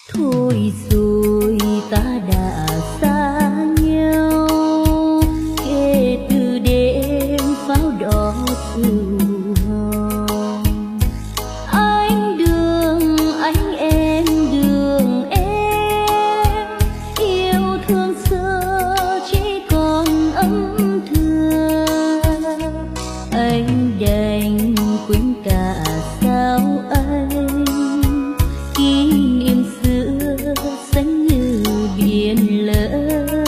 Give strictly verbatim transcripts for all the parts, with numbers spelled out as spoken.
Thôi rồi ta đã xa nhau, kể từ đêm pháo đỏ thù hồng. Anh đường anh em đường em, yêu thương xưa chỉ còn âm thầm. Anh đành quên cả sao anh, kỷ niệm xưa xanh như biển lớn.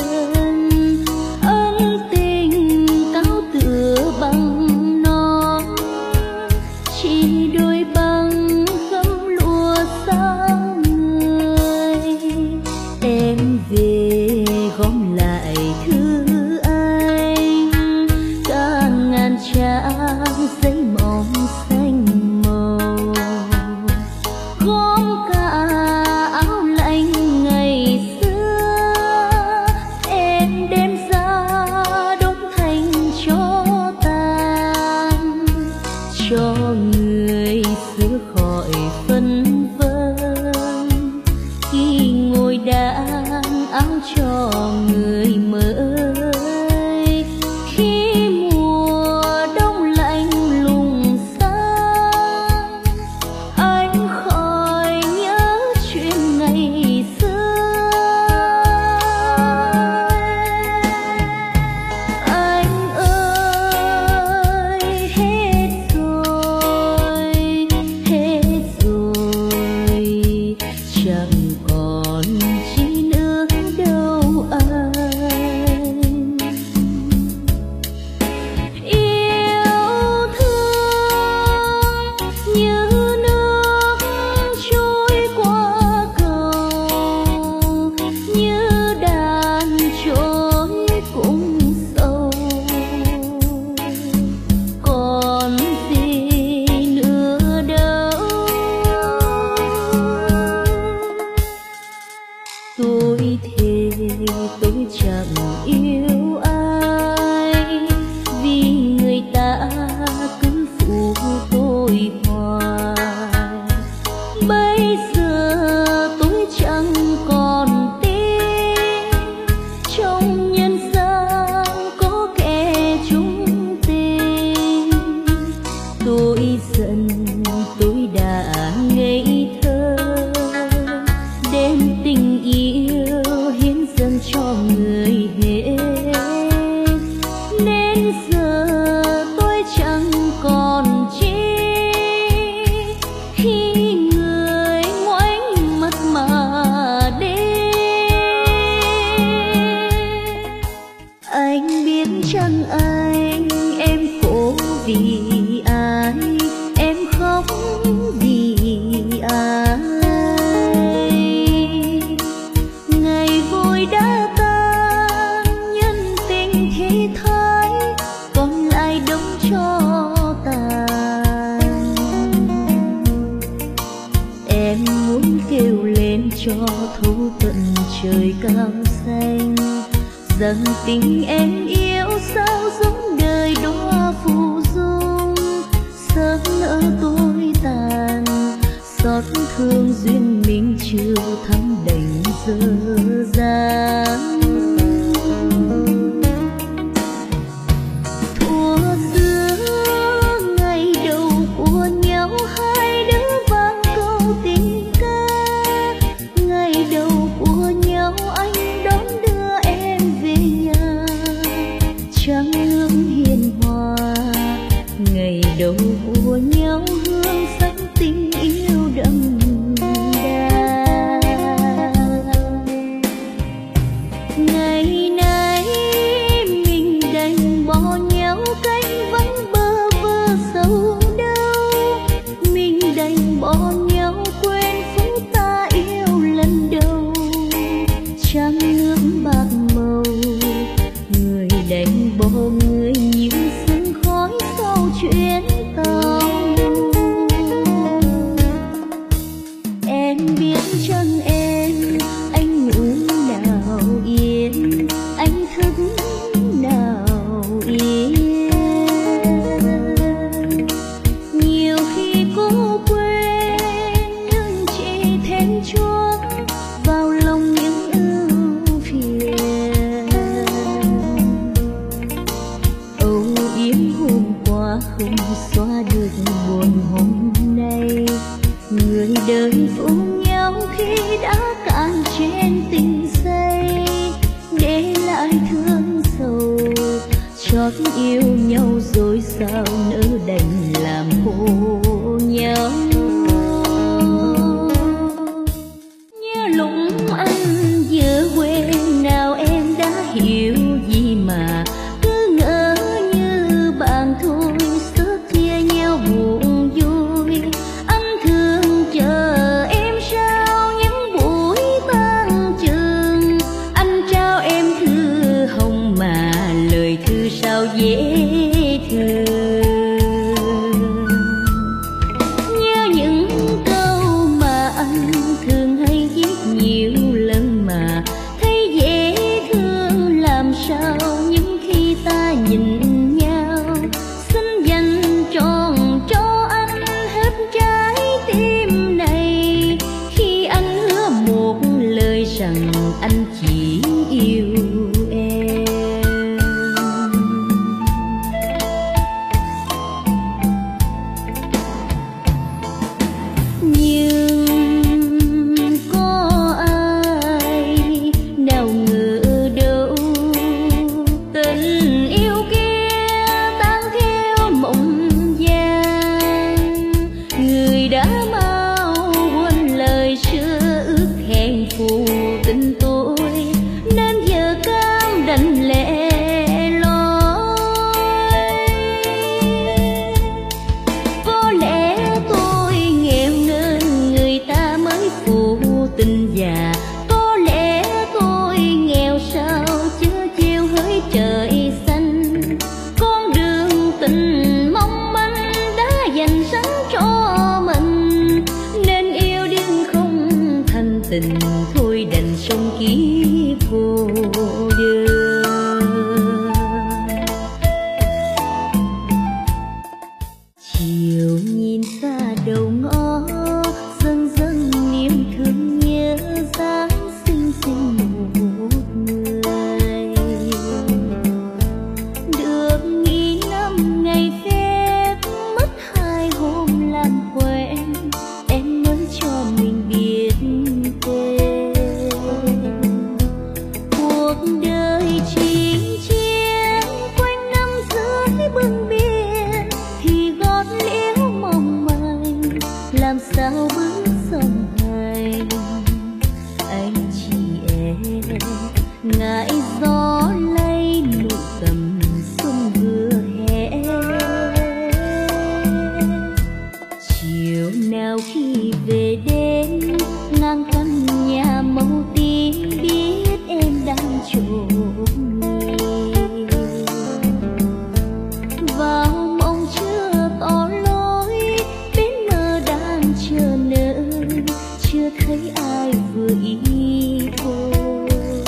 Ân tình cao tựa bằng non, chỉ đôi băng gấm lụa sao người. Em về gom lại thư anh, cả ngàn trang giấy mỏng xanh màu. Gom cả áo lạnh ngày xưa, em đem ra đốt thành cho tàn, cho người xưa khỏi phân vân. Khi ngồi đan áo cho người mới, khi mùa đông lạnh lùng xa, anh khỏi nhớ chuyện ngày xưa. Anh ơi hết rồi, hết rồi, chẳng còn chi nữa đâu anh. Yêu thương như nước trôi qua cầu, như đàn trôi cùng sâu. Còn gì nữa đâu, tôi thề tôi chẳng yêu ai, vì người ta cứ phụ tôi hoài. Bây giờ tôi chẳng còn tin trong nhân gian có kẻ chung tình. Tôi giận tôi đã ngây thơ, đem tình yêu hiến dâng cho người hết. Nên giờ tôi chẳng còn chi, khi người ngoảnh mặt mà đi. Anh biết chăng anh em khổ vì ai, em khóc vì ai. Ngày vui đã tan, nhân tình thế thái, còn lại đống cho tàn. Em muốn kêu lên cho thấu tận trời cao xanh, rằng tình em yêu sao giống đời đóa phù dung. Sớm nỡ tôi tàn, xót thương duyên mình chưa thắm đành dở dang. Thuở xưa ngày đầu của nhau, hai đứa vang câu tình ca. Ngày đầu của nhau anh đón đưa em về nhà, trăng hương hiền hòa. Ngày đầu của nhau hương sắc tình yêu đậm đà. yêu nhau rồi sao nỡ đành làm khổ nhau. Nhớ lúc anh vừa quen nào em đã hiểu gì mà cứ ngỡ như bạn thôi, sớt chia nhau buồn vui. Anh thường chờ em sau những buổi tan trường, anh trao em thư hồng mà lời thư sao dễ thương. Nhớ những câu mà anh thường hay viết nhiều lần mà thấy dễ thương làm sao những khi ta nhìn nhau. Xin dành trọn cho anh hết trái tim này khi anh hứa một lời rằng anh chỉ yêu em. Nhưng có ai nào ngờ đâu tình yêu kia tan theo mộng vàng. Người đã mau quên lời xưa ước hẹn phù tình tôi, nên giờ cam đành lẻ loi. Có lẽ tôi nghèo nên người ta mới phụ tình già, có lẽ tôi nghèo sao chưa chiều hỡi trời xanh. Con đường tình mong manh đã dành sẵn cho mình, nên yêu điên không thành tình thôi đành sống kiếp cô đơn. Chiều nhìn xa đầu ngõ dần dần niềm thương nhớ dáng xinh xinh một người. Được nghỉ năm ngày phép mất hai hôm làm quen, em mới cho mình biết tên. Cuộc đời chinh chiến quanh năm dưới bưng biển thì gót liễu mong manh làm sao bước song hành. Anh chị em ngại gió lay nụ tầm xuân vừa hè. Chiều nào khi về đến ngang căn nhà màu tím biết em đang trốn nghỉ. Vào mộng chưa tỏ lối bến mơ đang chờ nỡ, chưa thấy ai vừa ý thôi.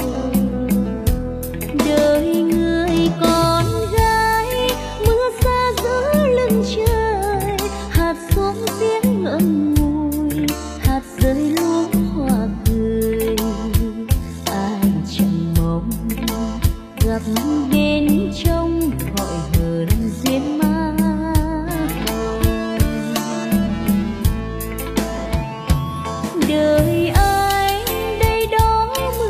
Đời người con gái mưa xa giữa lưng trời, hạt xuống tiếng ngậm ngùi, hạt rơi luống hoa cười. Ai chẳng mong gặp bên trong gọi hờn duyên má hồng. Đời anh đây đó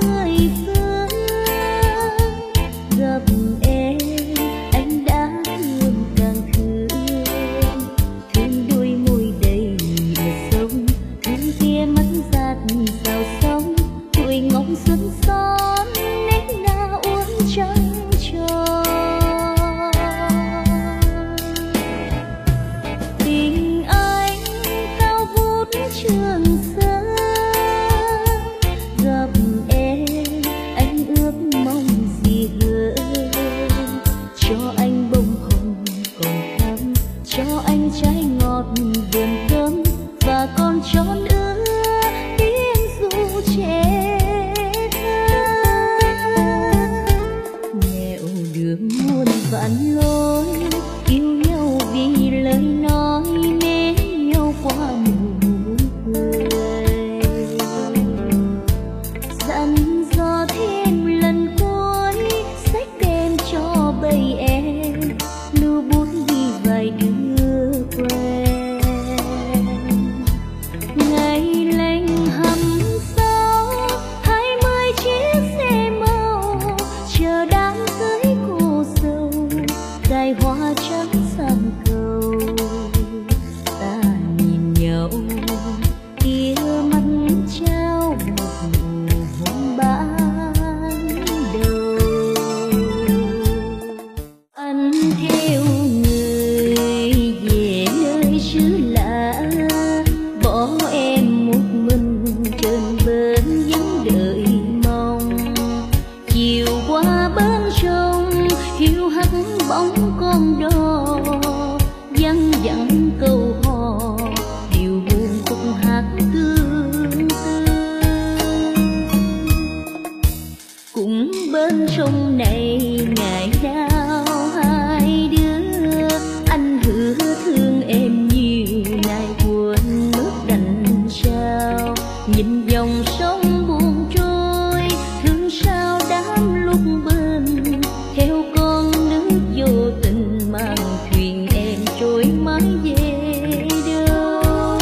sông này ngày nào hai đứa, anh hứa thương em nhiều nay quên nước đành sao. Nhìn dòng sông buồn trôi thương sao đám lúc bên, theo con nước vô tình mang thuyền em trôi mãi về đâu.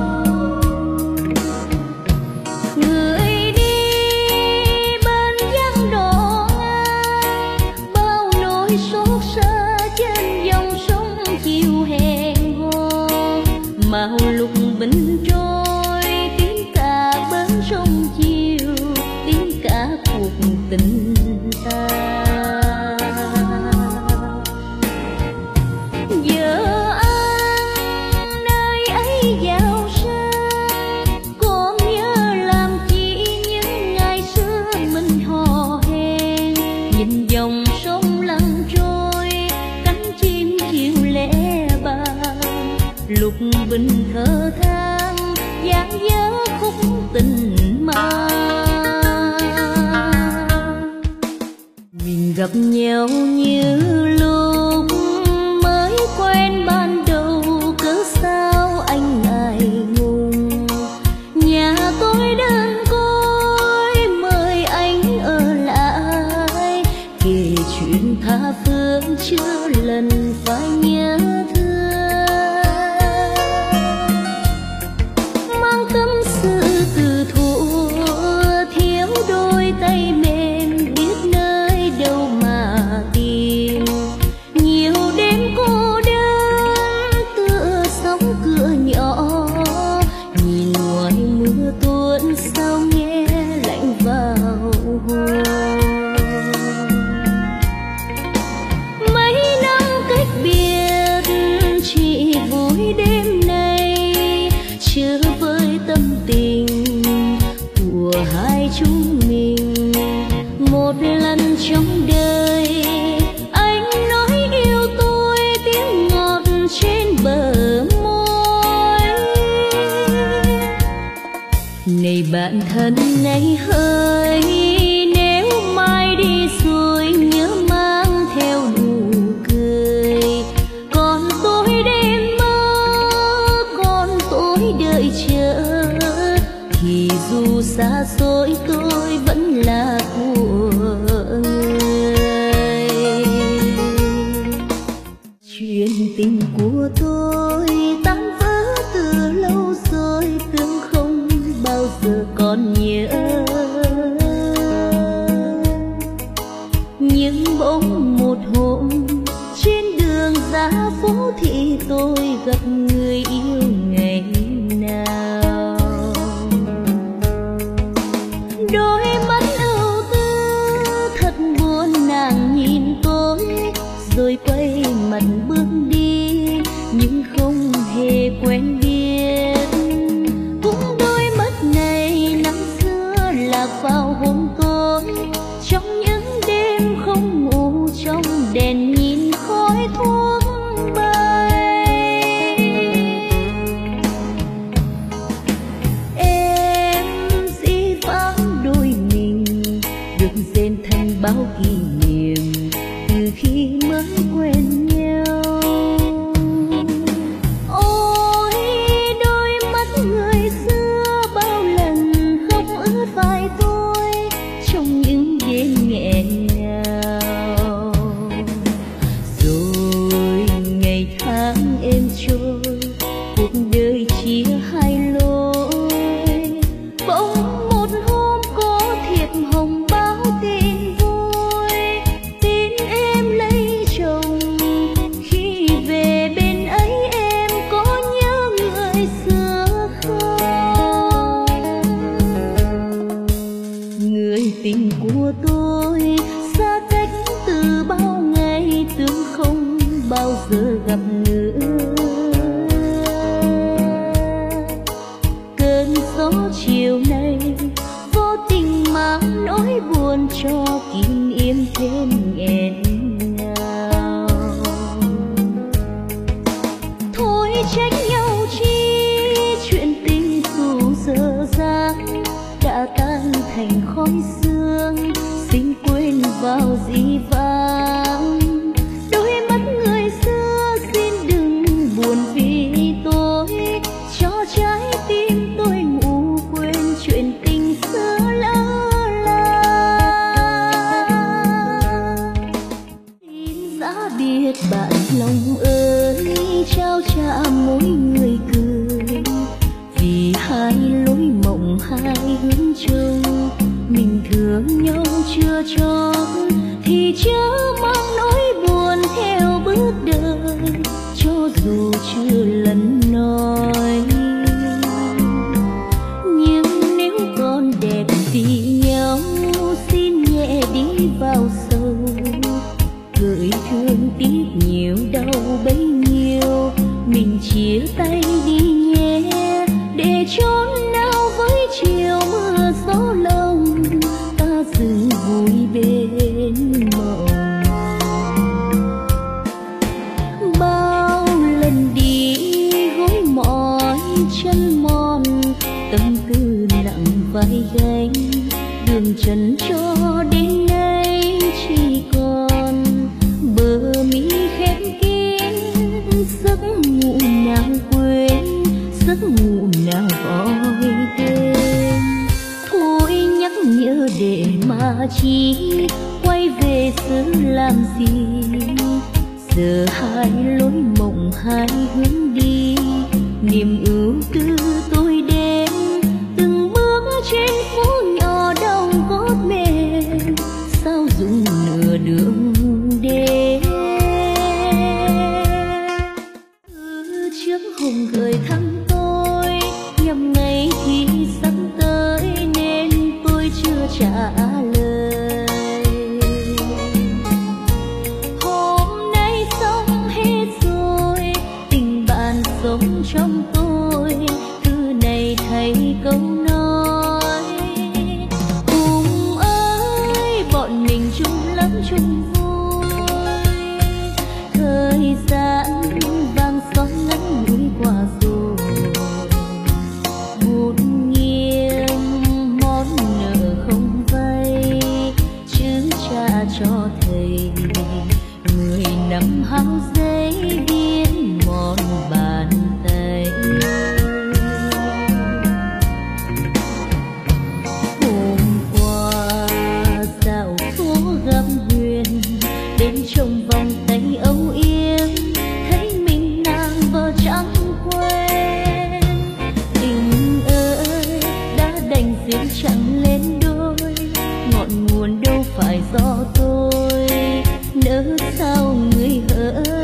Người đi bên vắng đò ngang, bao nỗi xót xa trên dòng sông chiều hẹn hò. Màu lúc bình trôi tiếng cả bến sông chiều, tiếng cả cuộc tình ta. Giờ anh nơi ấy giàu sang, còn nhớ làm chi những ngày xưa mình hò hẹn. Nhìn dòng sông lăn trôi cánh chim chiều lẻ bàng, lục bình thở than dáng nhớ khúc tình ma. Mình gặp nhau như lúc mới quen ban đầu, cớ sao anh ngại ngùng. Nhà tôi đơn côi mời anh ở lại, kể chuyện tha phương chưa lần phải nhớ thương. Mang tâm sự từ thuở thiếu đôi tay mềm, biết nơi đâu mà tìm. Nhiều đêm cô đơn tựa sóng cửa nhỏ, nhìn ngoài mưa tuôn sao nghe lạnh vào hồn. Mấy năm cách biệt chỉ vui đêm nay, chưa với tâm tình của hai chúng mình. Một lần trong đời anh nói yêu tôi tiếng ngọt trên bờ môi. Này bạn thân này hỡi, nếu mai đi rồi nhớ mang theo nụ cười. Còn tôi đêm mơ, còn tôi đợi chờ, thì dù xa xôi tôi vẫn là của người. Chuyện tình của tôi tan vỡ từ lâu rồi, tương không bao giờ còn nhớ. Nhưng bỗng một hôm trên đường ra phố thì tôi gặp người yêu ngày nào. Đôi mắt ưu tư thật buồn, nàng nhìn tôi rồi quay mặt bước đi, nhưng không hề quen biết. Cũng đôi mắt này năm xưa lạc vào hồn tôi, trong những đêm không ngủ, trong đèn nhìn khói thuốc bay. Em dĩ vãng đôi mình được rèn thành bao kỷ niệm từ khi mới quen nhau. Ôi đôi mắt người xưa bao lần khóc ướt vai tôi trong những đêm nghẹn ngào. Rồi ngày tháng êm trôi, cuộc đời chia hai lối. Bỗng một hôm có thiệp hồng báo tin vui, tin em lấy chồng. Khi về bên ấy em có nhớ người xưa không? Người tình của tôi xa cách từ bao ngày, tưởng không bao giờ gặp nữa. Cơn gió chiều nay vô tình mang nỗi buồn cho kín im thêm nghẹn ngào. Thôi trách nhau chi, chuyện tình dù dở dang đã tan thành khói sương. xin quên vào dĩ vãng. Đôi mắt người xưa xin đừng buồn vì tôi, cho trái tim tôi ngủ quên chuyện tình xưa lỡ là. Xin giá biệt bạn lòng ơi, trao trả mỗi người cười, vì hai lối mộng hai hướng chung. Mình thương nhau chưa chót thì chớ mang nỗi buồn theo bước đời, cho dù chưa lần nói. Nhưng nếu còn đẹp vì nhau, xin nhẹ đi vào sâu, gửi thương tiếc nhiều đau bấy nhiêu. Mình chia tay đi nhé, để chốn nào với chiều mưa gió lồng, ta dừng vui bên mộng. Bao lần đi gối mỏi chân mòn, tâm tư nặng vai gánh, đường trần cho đến nay chỉ còn bờ mi khép kín. Giấc ngủ nào quên, giấc ngủ nào gọi tên, thôi nhắc nhớ để mà chi quay về xứ làm gì. Giờ hai lối mộng hai hướng đi, niềm ưu tư tôi đến từng bước trên phố nhỏ đông gót mềm, sao dùng nửa đường đến. Từ trước hồng gửi thăm tôi, nhằm ngày thì sắp tới nên tôi chưa trả lời. Hôm nay xong hết rồi, tình bạn sống trong tôi, thư này thay câu nói. Hùng ơi, bọn mình chung lắm chung vui, thời gian vàng son ngắn ngủi qua rồi. Một nghiêng món nợ không vay, chứ cha cho thầy mười năm hao giấy viết mòn bàn tay. Hôm qua dạo phố gặp Huyền, đến trong vòng tay âu yếm, thấy mình nàng vợ chẳng quen. Tình ơi đã đành duyên chẳng lên đôi, ngọn nguồn đâu phải do tôi, nỡ sao người hỡi.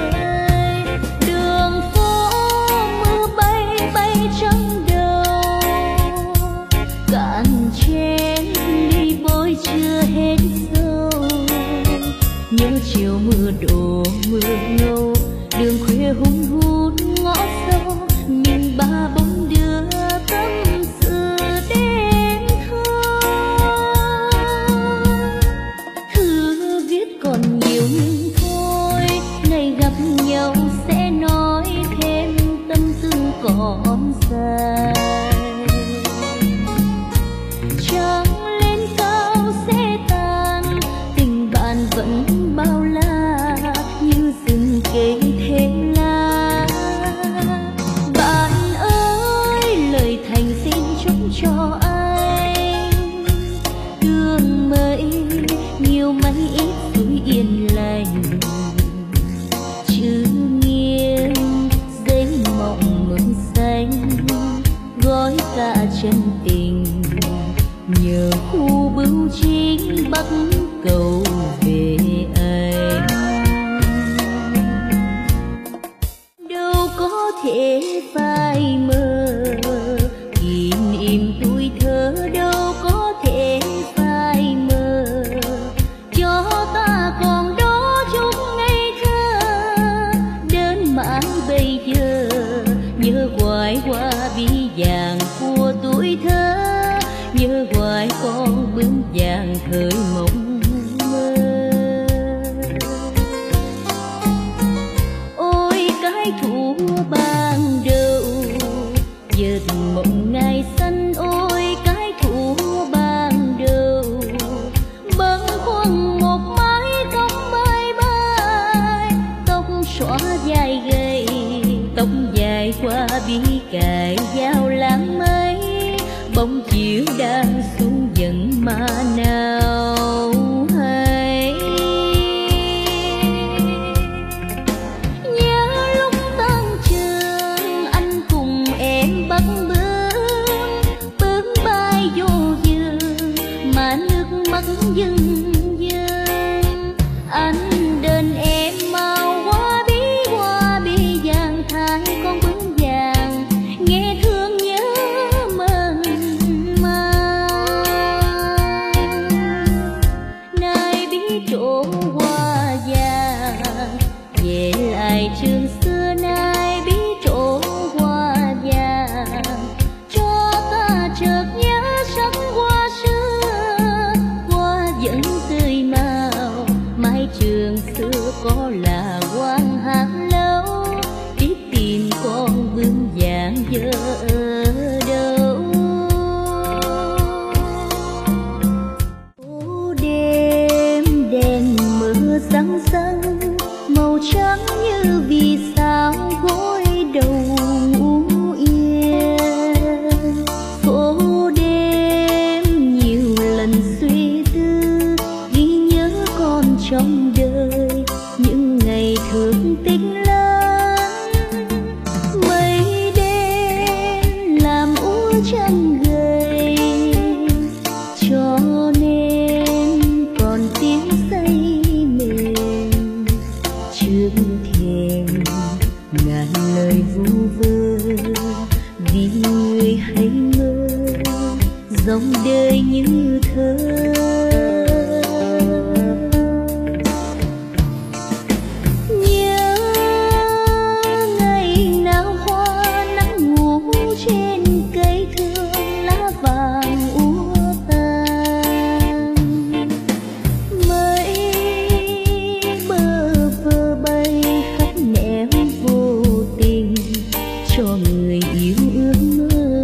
Đường phố mưa bay bay trong đầu, cạn chén ly bôi chưa hết sâu. Nhớ chiều mưa đổ mưa ngâu, đường khuya hun hút ngõ sâu, mình ba bóng đưa tâm sự đến thơ. Thư viết còn nhiều nhưng thôi, ngày gặp nhau sẽ nói thêm tâm tư còn dài. Trăng lên cao sẽ tan, tình bạn vẫn bao la như rừng cây thêm lá. Bạn ơi, lời thành xin chúc cho anh, đường mây nhiều mây ít suối yên lành, chữ nghiêng giấy mộng mừng xanh, gói cả chân tình nhờ khu bưu chính bắc cầu về anh. Đâu có thể phai mờ kỷ niệm tuổi thơ, đâu có thể phai mờ cho ta còn đó chút ngây thơ. Đến mãi bây giờ nhớ hoài qua bi vàng của tuổi thơ, nhớ hoài con bướm vàng thời mộng mơ. Ôi cái thủ ban đầu dệt mộng ngày xanh, ôi cái thủ ban đầu yêu đang xuống dần mà nào hay. Nhớ lúc tan trường anh cùng em bắt bướm, bướm bay vô vườn mà nước mắt dưng dưng. Anh đền em mau qua bí qua bí vàng thái con bướm vàng, nghe thương nhớ mơn man. Nay bí trổ hoa vàng về lại trường xưa, nay bí trổ hoa vàng cho ta chợt nhớ sắc hoa xưa. Hoa vẫn tươi màu, mái trường xưa có là quang hàng lâu, biết tìm con bướm vàng giờ ở đâu. Ô đêm đèn mưa răng răng, màu trắng như vì sao gối đầu ngủ yên. Phố đêm nhiều lần suy tư, ghi nhớ con trong đời những ngày thương tích lớn. Mây đen làm úa chân gầy, cho nên còn tiếng say mềm. Trước thềm ngàn lời vu vơ, vì người hay mơ dòng đời như thơ. Nhớ ngày nào hoa nắng ngủ trên cây thương, lá vàng úa tàn. Mây bơ vơ bay khắp nẻo vô tình, cho người yêu ước mơ.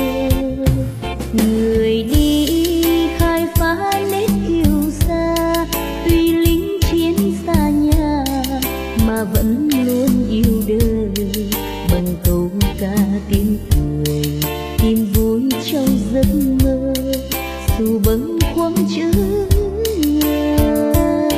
Người đi khai phá nét yêu xa, tuy lính chiến xa nhà mà vẫn luôn yêu đời. Bằng câu ca tiếng cười, tìm vui trong giấc mơ, dù bâng khuâng chữ nhớ.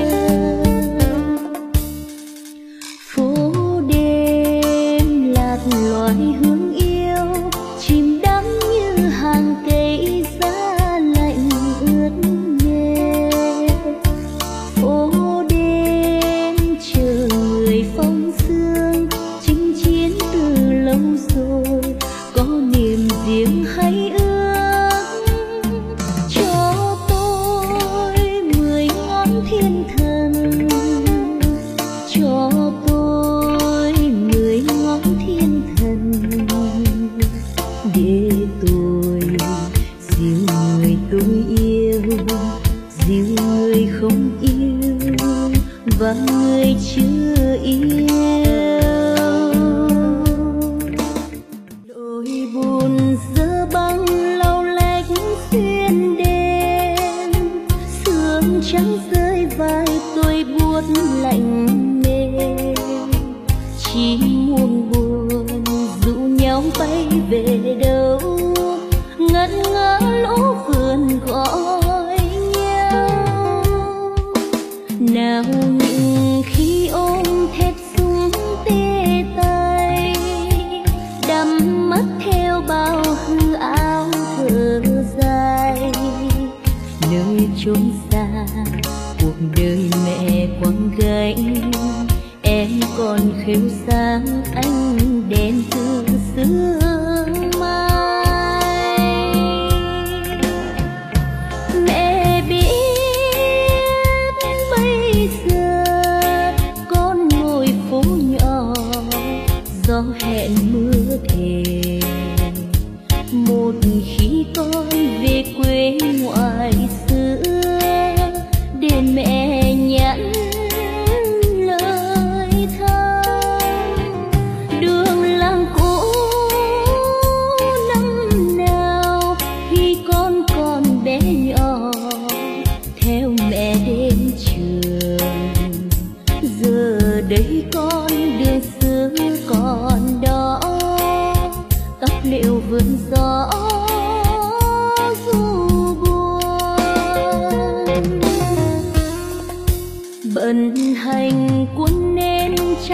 Phố đêm lạc loài hương yêu, chìm đắm như hàng cây giá lạnh ướt mềm. Phố đêm chờ người phong sương, chinh chiến từ lâu rồi, có niềm riêng hay ước. Cho tôi mười ngón thiên thần, cho tôi mười ngón thiên thần, để tôi dìu người tôi yêu, dìu người không yêu và người chưa yêu. Đôi buồn dơ băng lau lách xuyên đêm, sương trắng rơi vai tôi buốt lạnh mềm. Chỉ muôn buồn rủ nhau bay về đâu, ngẩn ngỡ lũ vườn gọi nhau. Nào những khi ôm thép súng tê tay, đắm mắt theo bao hư áo thở dài. Nơi chốn xa cuộc đời mẹ quăng gánh, em còn khêu sáng ánh đèn từ sương mai.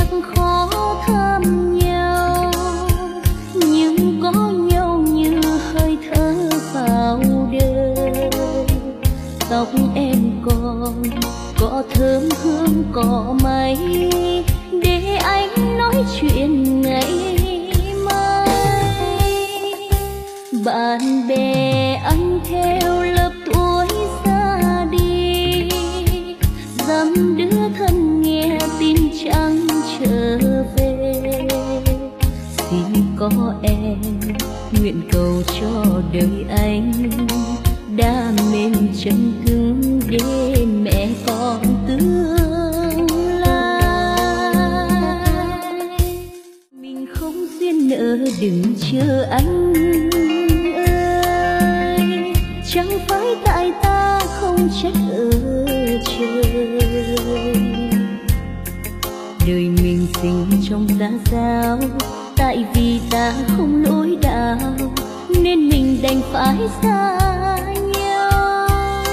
khó thăm nhau, nhưng có nhau như hơi thở vào đời. Tóc em còn có thơm hương cỏ mây, để anh nói chuyện ngày mai. Bạn bè anh theo lớp tuổi ra đi, dăm đứa thân nghe tin chẳng trở về. Xin có em nguyện cầu cho đời anh đã mềm chân cứng đến mẹ con tương lai. Mình không duyên nợ đừng chờ anh ơi, chẳng phải tại ta không trách ở trời. Đời mình sinh trong ta sao, tại vì ta không lối đạo nên mình đành phải xa nhau.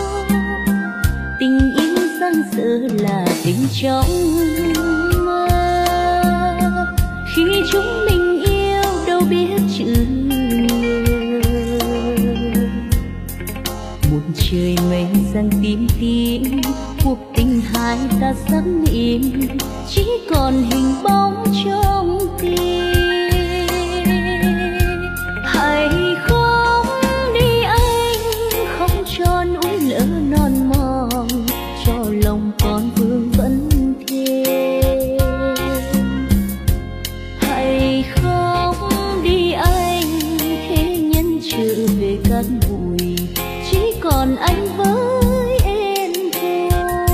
Tình yêu giang dở là tình trong mơ, khi chúng mình yêu đâu biết chữ ngờ. Một trời mây giăng tím tím, cuộc tình hai ta sắp im, chỉ còn hình bóng trong tim. Hãy không đi anh, không cho núi lỡ non mòn, cho lòng con vương vẫn thêm. Hãy không đi anh, thế nhân trở về cát bụi, chỉ còn anh với em thôi.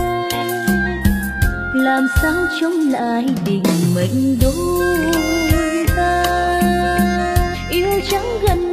Làm sao chống lại định mệnh đôi ta, yêu chẳng gần